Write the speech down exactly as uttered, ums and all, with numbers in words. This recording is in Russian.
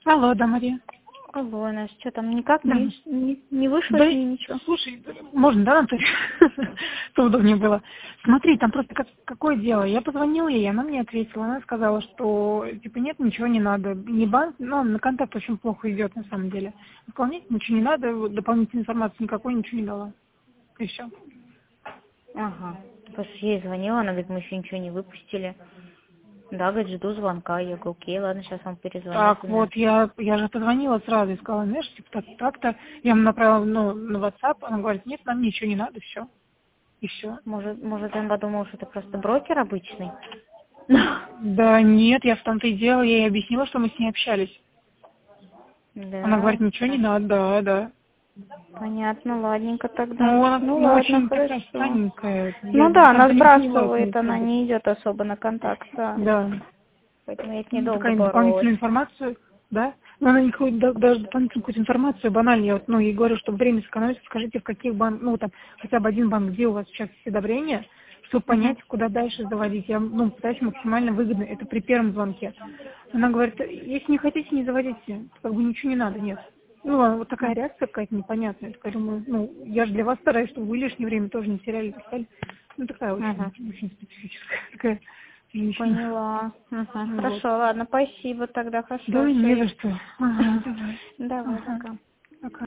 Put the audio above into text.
Алло, да, Мария. Алло, Настя, что там никак Да. не, не, не вышло Да, ли ничего? слушай, можно, да, Наталья? Чтобы удобнее было. Смотри, там просто как- какое дело. Я позвонила ей, она мне ответила. Она сказала, что типа нет, ничего не надо. Не банк, но на контакт очень плохо идет на самом деле. Выполнять ничего не надо, вот дополнительной информации никакой ничего не дала. И все. Ага. Потому что я ей звонила, она говорит, мы еще ничего не выпустили. Да, говорит, жду звонка. Я говорю, окей, ладно, сейчас вам перезвоню. Так, Думаю. вот, я, я же позвонила сразу и сказала, знаешь, типа так, так-то. Я ему направила ну, на WhatsApp, она говорит, нет, нам ничего не надо, все. И все. Может, может, он подумал, что это просто брокер обычный? Да нет, я в том-то и дело, я ей объяснила, что мы с ней общались. Она говорит, Да, ничего не хорошо. надо, да, да. понятно, ладненько тогда. Ну, она Ну ну, ладно, очень такая хорошо. странненькая. Я Ну до да, она конца не поняла, это не сбрасывает, она правда. не идет особо на контакт, да. Да. Поэтому я с ней Ну, долго такая боролась. дополнительную информацию, да? Но она не хоть да- даже дополнительную какую-то информацию банальную. Я вот, ну, ей говорю, что время сэкономить, скажите, в каких банк, ну, там, хотя бы один банк, где у вас сейчас все одобрения, чтобы Угу. понять, куда дальше заводить. Я, ну, пытаюсь максимально выгодно, это при первом звонке. Она говорит, если не хотите, не заводите, как бы ничего не надо, нет. Ну, а вот такая реакция какая-то непонятная. Я думаю, ну, я же для вас стараюсь, чтобы вы лишнее время тоже не теряли, так далее. Ну, такая очень, Угу. очень специфическая такая женщина. Поняла. Угу. Вот. Хорошо, ладно, спасибо тогда, хорошо, Да, все. не Я... за что. Ага, давай. Давай, Ага. пока. Пока.